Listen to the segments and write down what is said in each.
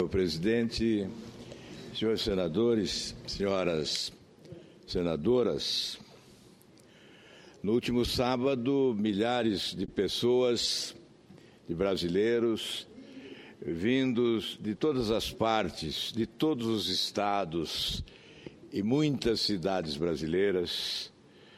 senhor presidente, senhores senadores, senhoras senadoras. No último sábado, milhares de pessoas, de brasileiros, vindos de todas as partes, de todos os estados e muitas cidades brasileiras,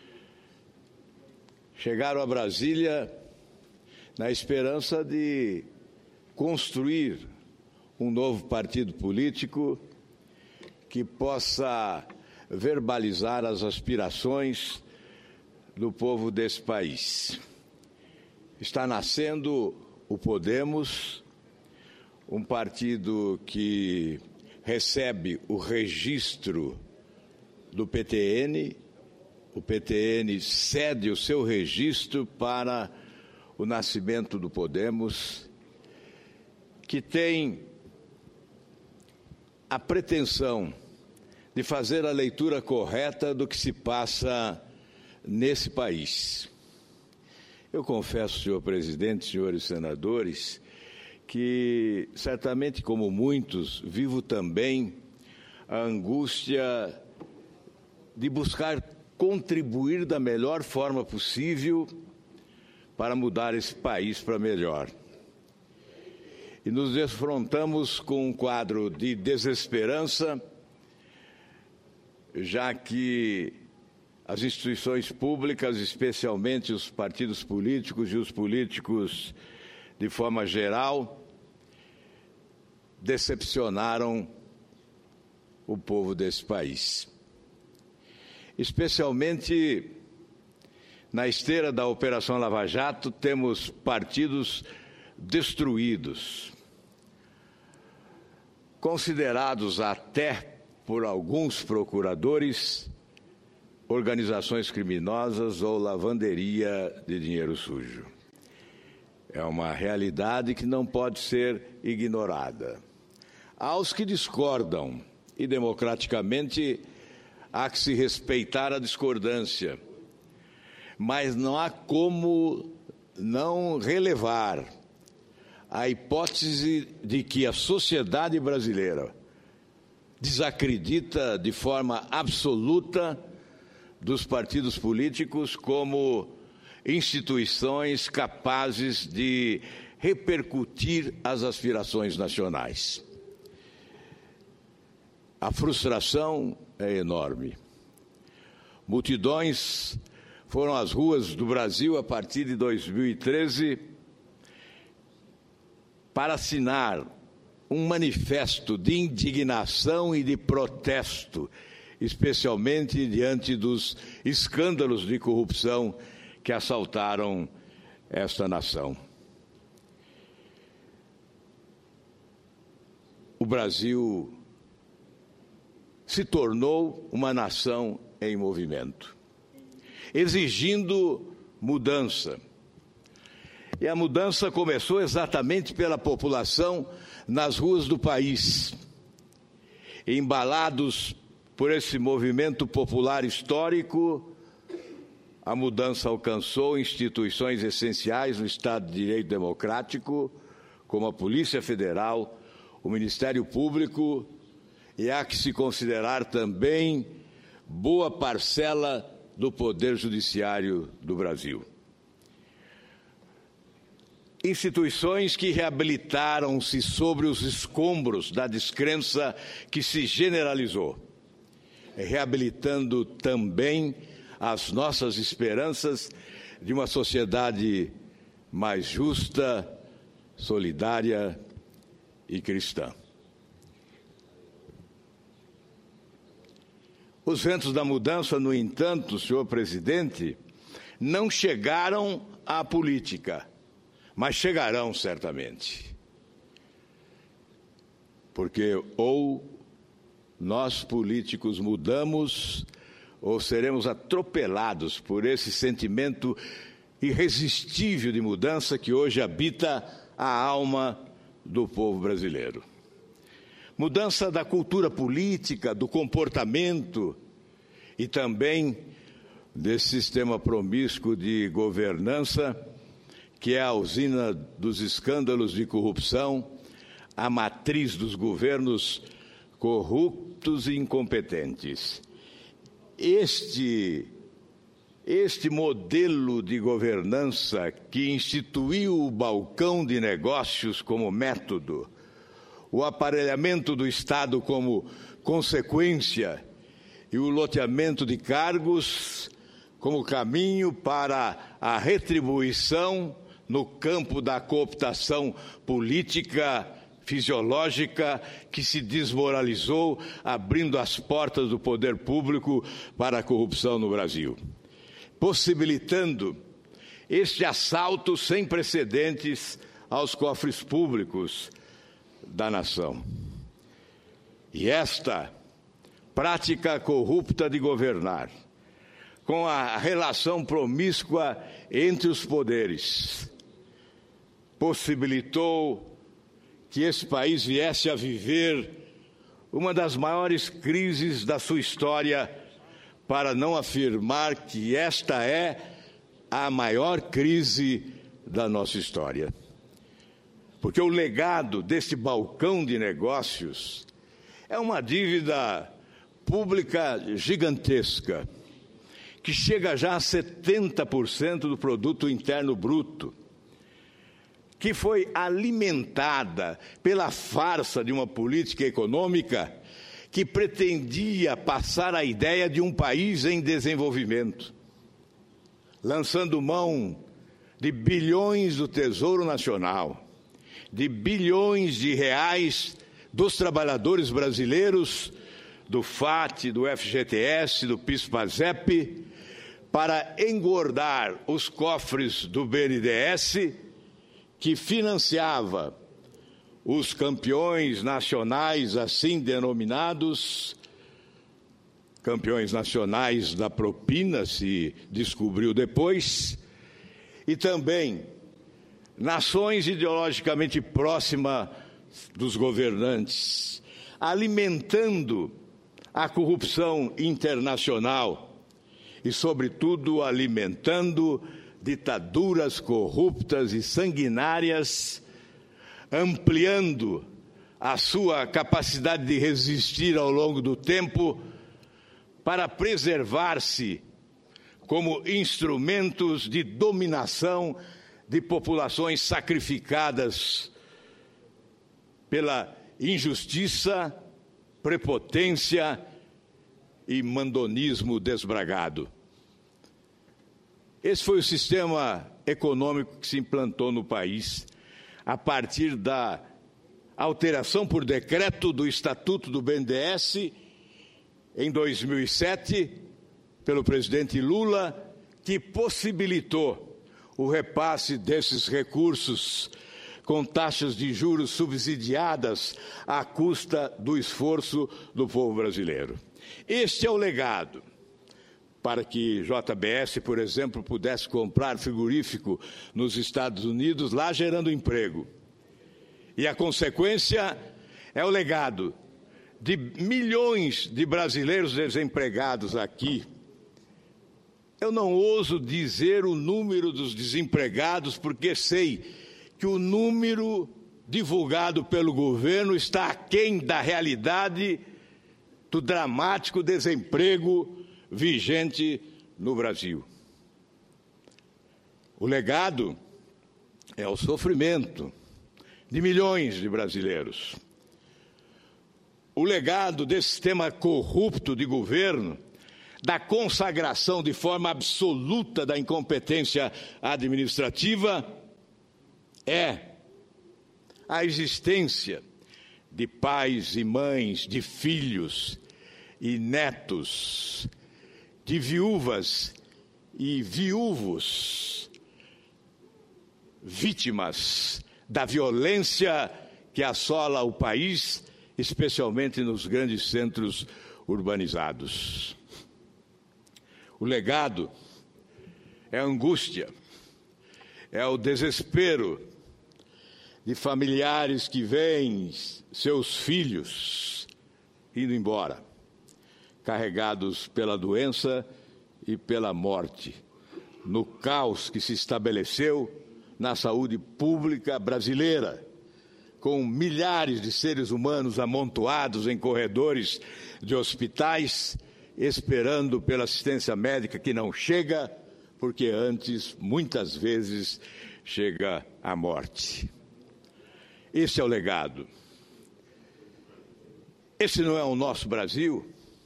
chegaram a Brasília na esperança de construir um novo partido político que possa verbalizar as aspirações do povo desse país. Está nascendo o Podemos, um partido que recebe o registro do PTN, o PTN cede o seu registro para o nascimento do Podemos, que tem a pretensão de fazer a leitura correta do que se passa nesse país. Eu confesso, senhor presidente, senhores senadores, que certamente, como muitos, vivo também a angústia de buscar contribuir da melhor forma possível para mudar esse país para melhor. E nos defrontamos com um quadro de desesperança, já que as instituições públicas, especialmente os partidos políticos e os políticos de forma geral, decepcionaram o povo desse país. Especialmente na esteira da Operação Lava Jato, temos partidos destruídos, considerados até por alguns procuradores organizações criminosas ou lavanderia de dinheiro sujo. É uma realidade que não pode ser ignorada. Aos que discordam, e democraticamente há que se respeitar a discordância, mas não há como não relevar a hipótese de que a sociedade brasileira desacredita de forma absoluta dos partidos políticos como instituições capazes de repercutir as aspirações nacionais. A frustração é enorme. Multidões foram às ruas do Brasil a partir de 2013 para assinar um manifesto de indignação e de protesto, especialmente diante dos escândalos de corrupção que assaltaram esta nação. O Brasil se tornou uma nação em movimento, exigindo mudança. E a mudança começou exatamente pela população nas ruas do país, embalados por esse movimento popular histórico. A mudança alcançou instituições essenciais no Estado de Direito Democrático, como a Polícia Federal, o Ministério Público, e há que se considerar também boa parcela do Poder Judiciário do Brasil. Instituições que reabilitaram-se sobre os escombros da descrença que se generalizou, reabilitando também as nossas esperanças de uma sociedade mais justa, solidária e cristã. Os ventos da mudança, no entanto, senhor presidente, não chegaram à política, mas chegarão certamente. Porque ou nós políticos mudamos, ou seremos atropelados por esse sentimento irresistível de mudança que hoje habita a alma do povo brasileiro. Mudança da cultura política, do comportamento e também desse sistema promíscuo de governança, que é a usina dos escândalos de corrupção, a matriz dos governos corruptos e incompetentes. Este modelo de governança que instituiu o balcão de negócios como método, o aparelhamento do Estado como consequência e o loteamento de cargos como caminho para a retribuição no campo da cooptação política fisiológica que se desmoralizou, abrindo as portas do poder público para a corrupção no Brasil, possibilitando este assalto sem precedentes aos cofres públicos da nação. E esta prática corrupta de governar, com a relação promíscua entre os poderes, possibilitou que esse país viesse a viver uma das maiores crises da sua história, para não afirmar que esta é a maior crise da nossa história. Porque o legado deste balcão de negócios é uma dívida pública gigantesca, que chega já a 70% do produto interno bruto, que foi alimentada pela farsa de uma política econômica que pretendia passar a ideia de um país em desenvolvimento, lançando mão de bilhões do Tesouro Nacional, de bilhões de reais dos trabalhadores brasileiros, do FAT, do FGTS, do PIS/PASEP, para engordar os cofres do BNDES, que financiava os campeões nacionais assim denominados, campeões nacionais da propina, se descobriu depois, e também nações ideologicamente próximas dos governantes, alimentando a corrupção internacional e, sobretudo, alimentando ditaduras corruptas e sanguinárias, ampliando a sua capacidade de resistir ao longo do tempo para preservar-se como instrumentos de dominação de populações sacrificadas pela injustiça, prepotência e mandonismo desbragado. Esse foi o sistema econômico que se implantou no país a partir da alteração por decreto do Estatuto do BNDES em 2007, pelo presidente Lula, que possibilitou o repasse desses recursos com taxas de juros subsidiadas à custa do esforço do povo brasileiro. Este é o legado. Para que JBS, por exemplo, pudesse comprar frigorífico nos Estados Unidos, lá gerando emprego. E a consequência é o legado de milhões de brasileiros desempregados aqui. Eu não ouso dizer o número dos desempregados, porque sei que o número divulgado pelo governo está aquém da realidade do dramático desemprego vigente no Brasil. O legado é o sofrimento de milhões de brasileiros. O legado desse sistema corrupto de governo, da consagração de forma absoluta da incompetência administrativa, é a existência de pais e mães, de filhos e netos, de viúvas e viúvos, vítimas da violência que assola o país, especialmente nos grandes centros urbanizados. O legado é a angústia, é o desespero de familiares que veem seus filhos indo embora, carregados pela doença e pela morte, no caos que se estabeleceu na saúde pública brasileira, com milhares de seres humanos amontoados em corredores de hospitais, esperando pela assistência médica que não chega, porque antes, muitas vezes, chega a morte. Esse é o legado. Esse não é o nosso Brasil?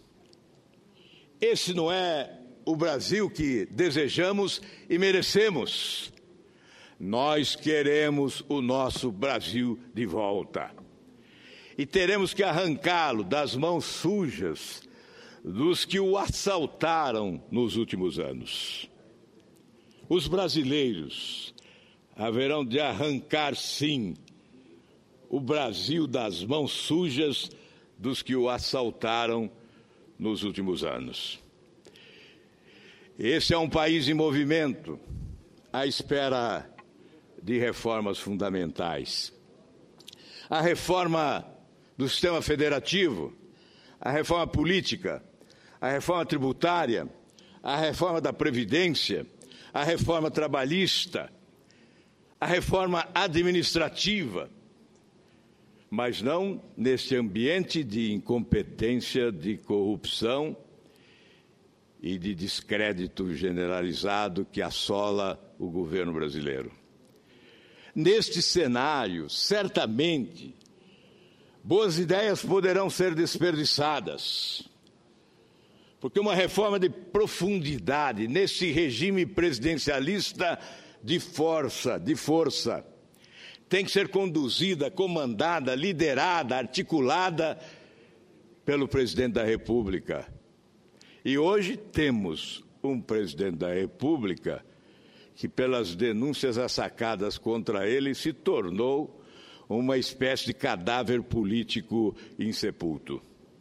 Esse não é o Brasil que desejamos e merecemos? Nós queremos o nosso Brasil de volta. E teremos que arrancá-lo das mãos sujas dos que o assaltaram nos últimos anos. Os brasileiros haverão de arrancar, sim, o Brasil das mãos sujas dos que o assaltaram nos últimos anos. Esse é um país em movimento, à espera de reformas fundamentais. A reforma do sistema federativo, a reforma política, a reforma tributária, a reforma da Previdência, a reforma trabalhista, a reforma administrativa, mas não neste ambiente de incompetência, de corrupção e de descrédito generalizado que assola o governo brasileiro. Neste cenário, certamente, boas ideias poderão ser desperdiçadas, porque uma reforma de profundidade nesse regime presidencialista de força, tem que ser conduzida, comandada, liderada, articulada pelo presidente da República. E hoje temos um presidente da República que, pelas denúncias assacadas contra ele, se tornou uma espécie de cadáver político insepulto.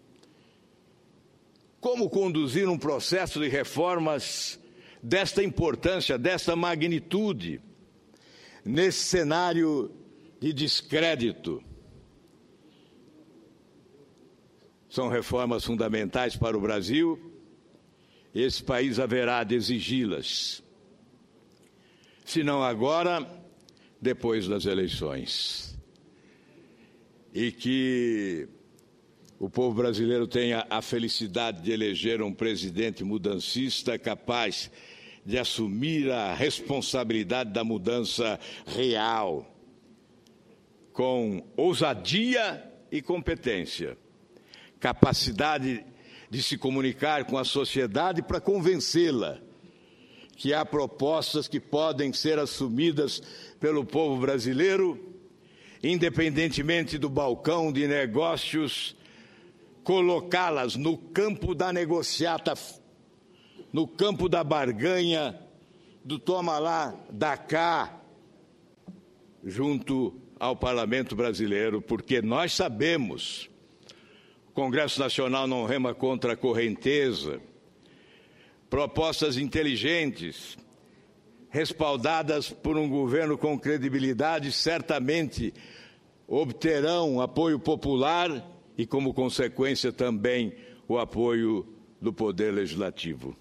Como conduzir um processo de reformas desta importância, desta magnitude, nesse cenário de descrédito? São reformas fundamentais para o Brasil. Esse país haverá de exigi-las. Se não agora, depois das eleições. E que o povo brasileiro tenha a felicidade de eleger um presidente mudancista capaz de assumir a responsabilidade da mudança real, com ousadia e competência, capacidade de se comunicar com a sociedade para convencê-la que há propostas que podem ser assumidas pelo povo brasileiro, independentemente do balcão de negócios, colocá-las no campo da negociata, no campo da barganha, do toma lá, dá cá, junto ao Parlamento brasileiro, porque nós sabemos, o Congresso Nacional não rema contra a correnteza, propostas inteligentes, respaldadas por um governo com credibilidade, certamente obterão apoio popular e, como consequência, também o apoio do Poder Legislativo.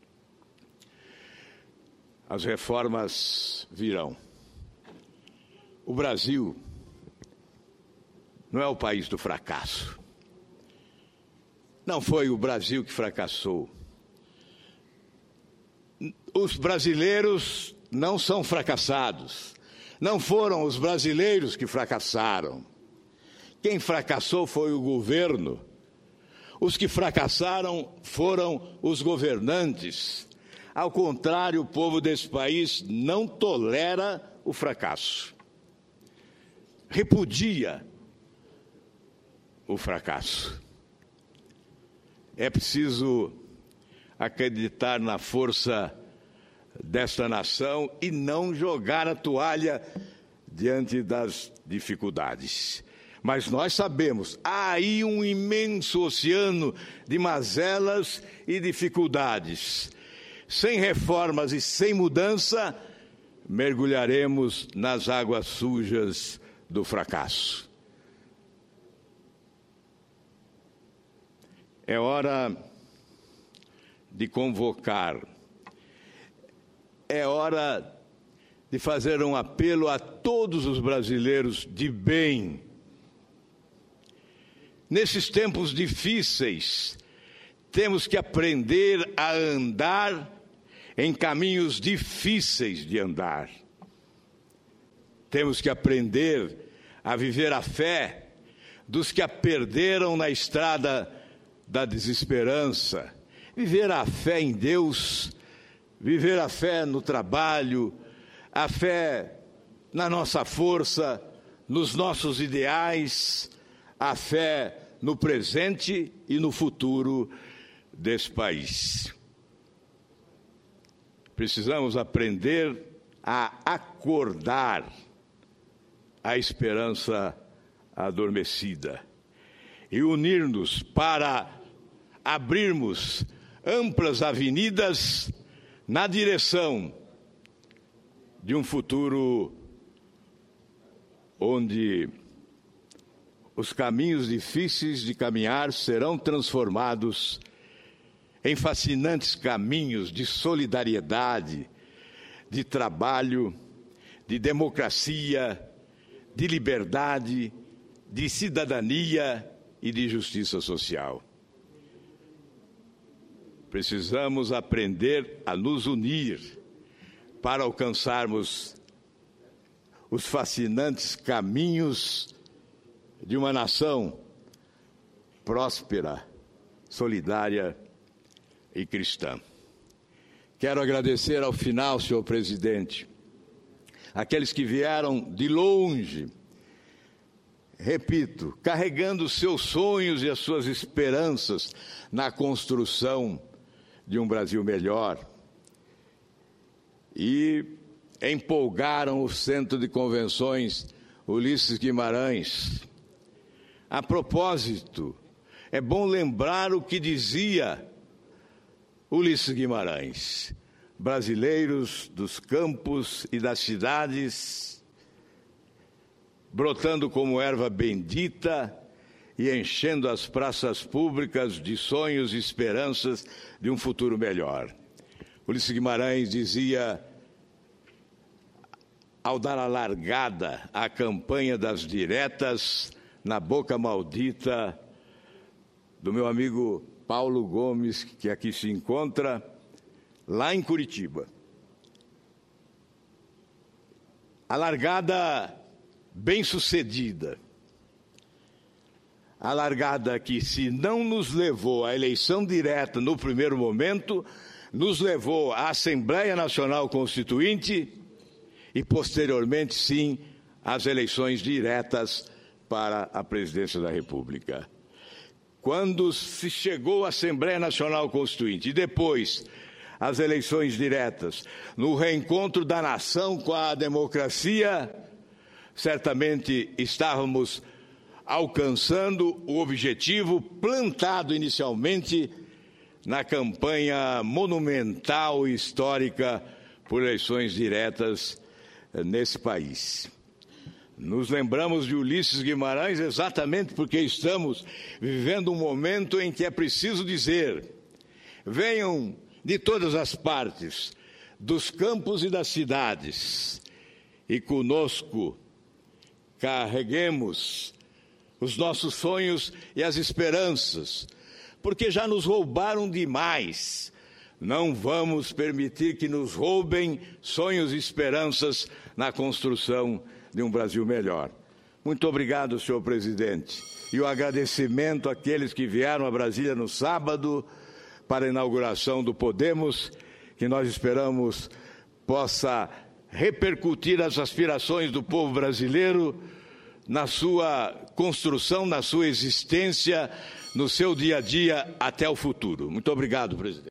As reformas virão. O Brasil não é o país do fracasso. Não foi o Brasil que fracassou. Os brasileiros não são fracassados. Não foram os brasileiros que fracassaram. Quem fracassou foi o governo. Os que fracassaram foram os governantes. Ao contrário, o povo desse país não tolera o fracasso. Repudia o fracasso. É preciso acreditar na força desta nação e não jogar a toalha diante das dificuldades. Mas nós sabemos, há aí um imenso oceano de mazelas e dificuldades. Sem reformas e sem mudança, mergulharemos nas águas sujas do fracasso. É hora de convocar, é hora de fazer um apelo a todos os brasileiros de bem. Nesses tempos difíceis, temos que aprender a andar em caminhos difíceis de andar. Temos que aprender a viver a fé dos que a perderam na estrada da desesperança. Viver a fé em Deus, viver a fé no trabalho, a fé na nossa força, nos nossos ideais, a fé no presente e no futuro desse país. Precisamos aprender a acordar a esperança adormecida e unir-nos para abrirmos amplas avenidas na direção de um futuro onde os caminhos difíceis de caminhar serão transformados em fascinantes caminhos de solidariedade, de trabalho, de democracia, de liberdade, de cidadania e de justiça social. Precisamos aprender a nos unir para alcançarmos os fascinantes caminhos de uma nação próspera, solidária e cristã. Quero agradecer ao final, senhor presidente, aqueles que vieram de longe, repito, carregando os seus sonhos e as suas esperanças na construção de um Brasil melhor, e empolgaram o Centro de Convenções Ulisses Guimarães. A propósito, é bom lembrar o que dizia Ulisses Guimarães: brasileiros dos campos e das cidades, brotando como erva bendita e enchendo as praças públicas de sonhos e esperanças de um futuro melhor. Ulisses Guimarães dizia, ao dar a largada à campanha das diretas na boca maldita do meu amigo Paulo Gomes, que aqui se encontra, lá em Curitiba. A largada bem-sucedida. A largada que, se não nos levou à eleição direta no primeiro momento, nos levou à Assembleia Nacional Constituinte e, posteriormente, sim, às eleições diretas para a presidência da República. Quando se chegou à Assembleia Nacional Constituinte e depois as eleições diretas, no reencontro da nação com a democracia, certamente estávamos alcançando o objetivo plantado inicialmente na campanha monumental e histórica por eleições diretas nesse país. Nos lembramos de Ulisses Guimarães exatamente porque estamos vivendo um momento em que é preciso dizer: venham de todas as partes, dos campos e das cidades, e conosco carreguemos os nossos sonhos e as esperanças, porque já nos roubaram demais. Não vamos permitir que nos roubem sonhos e esperanças na construção de um Brasil melhor. Muito obrigado, senhor presidente. E o agradecimento àqueles que vieram a Brasília no sábado para a inauguração do Podemos, que nós esperamos possa repercutir as aspirações do povo brasileiro na sua construção, na sua existência, no seu dia a dia até o futuro. Muito obrigado, presidente.